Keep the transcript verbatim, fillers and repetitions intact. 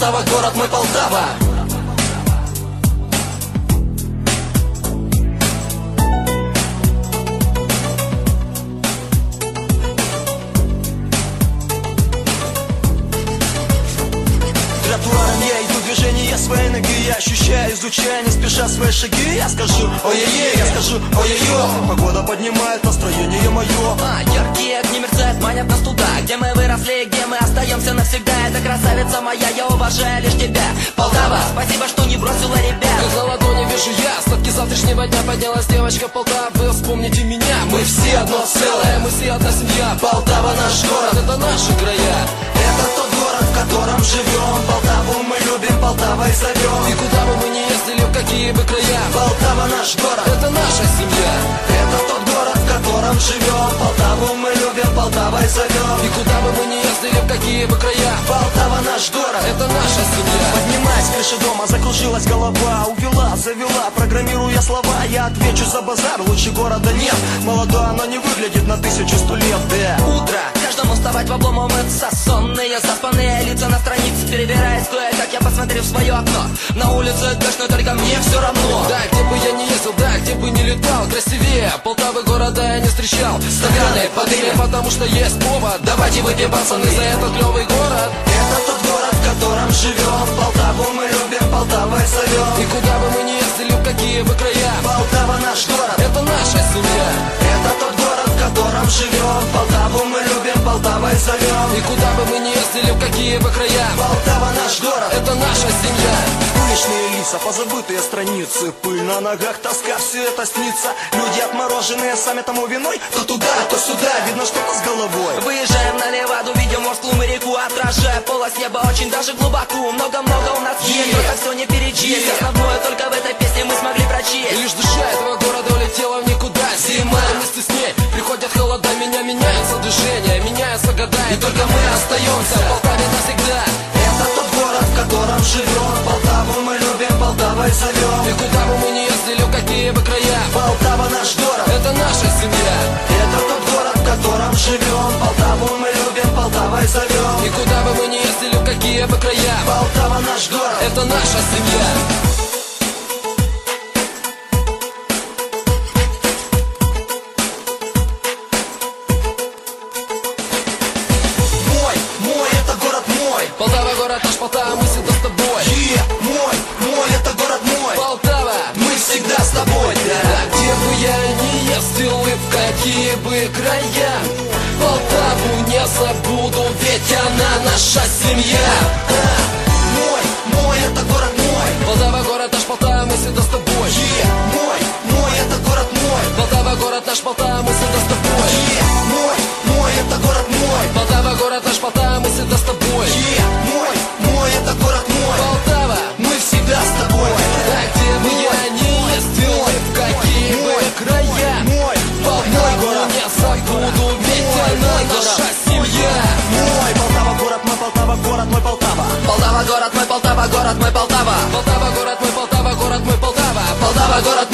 Полтава, город мой, Полтава. Тротуаром я иду, движение своей ноги я ощущаю, изучая не спеша свои шаги. Я скажу ой-ой-ой, я скажу ой-ой-ой. Погода поднимает настроение мое. А, яркие огни мерцают, манят нас туда, где мы выросли, где мы остаемся навсегда. Это красавица моя, я уважаю лишь тебя, Полтава, спасибо, что не бросила ребят. Как на ладони вижу я остатки завтрашнего дня. Поднялась девочка Полтавы, вспомните меня. Мы все одно целое, мы все одна семья. Полтава наш город, это наши края. Это тот город, в котором живем. Полтаву мы любим, Полтавой зовем. И куда бы мы ни ездили, в какие бы края, Полтава наш город, это наша семья. Это тот город, в котором живем. Полтаву мы любим, Полтавой зовем. И куда бы мы ни ездили, в какие бы края, Полтава наш город, это наша семья. Поднимаясь с крыши дома, закружилась голова. Увела, завела, программируя слова. Я отвечу за базар, лучше города нет. Молодой, оно не выглядит на тысячу сто лет, да. Утро, каждому вставать в облом умыться. Сонные, заспанные лица на странице перебираясь кое-как, я посмотрю в свое окно. На улице дождь, но только мне все равно. Да, где бы я ни ездил, да, где бы ни летал, красивее Полтавы города я не встречал. Стаканы подымем, потому что есть повод. Давайте выпьем, пацаны, за этот клевый город. Это тот город, в котором живем. Полтаву мы любим, Полтавой зовем. И куда бы мы ни ездили, в какие бы края, Полтава наш город, это наша семья. Это тот город, в котором живем. Полтаву мы любим, Полтавой зовем. И куда бы мы ни ездили, в какие бы края, Полтава наш город, это наша семья. Уличные лица, позабытые страницы, пыль на ногах, тоска, все это снится. Люди отмороженные, сами тому виной. То туда, то сюда, видно что-то с головой. Выезжаем на Леваду, видим Москву, мы реку, отражая полость неба очень даже глубоко. Много-много у нас есть, но так все не перечесть. Основное только в этой песне мы смогли И прочесть. лишь душа этого города улетела в никуда. Зима, вместе с ней приходят холода, меня меняется движение, меняются года. и только мы остаемся в Полтаве навсегда. Это тот город, в котором живем. Полтаву мы любим, Полтавой зовем. И куда бы мы ни ездили, в какие бы края, Полтава наш город, это наша семья. это тот город, в котором живем. Полтаву мы любим, Полтавой зовем. И куда бы мы ни ездили, в какие бы края, Полтава наш город, это наша семья. мой, мой, это город мой. Полтава, город наш, Полтава, мы всегда с тобой. Е, мой, мой, это город мой. Полтава, Мы всегда с тобой, да. где бы я ни ездил и в какие бы края, Полтаву не забуду, ведь она наша семья. Мой, мой, это город мой. Полтава, город наш, Полтава, мы всегда с тобой. Е, мой, мой, это город мой. Полтава, город наш, Полтава, мы всегда с тобой. Е, мой, мой, это город мой. Полтава, город наш, Полтава, мы всегда с тобой. Е, мой, мой, это город мой. Полтава, Мы всегда с тобой. да где бы я ни ездил и в какие бы края, Мой, Полтаву не забуду, ведь она наша семья. мой, Полтава, город мой, Полтава, город мой, Полтава. Полтава, город мой, Полтава, город мой, Полтава. Полтава, город мой, Полтава, город мой, Полтава. Полтава, город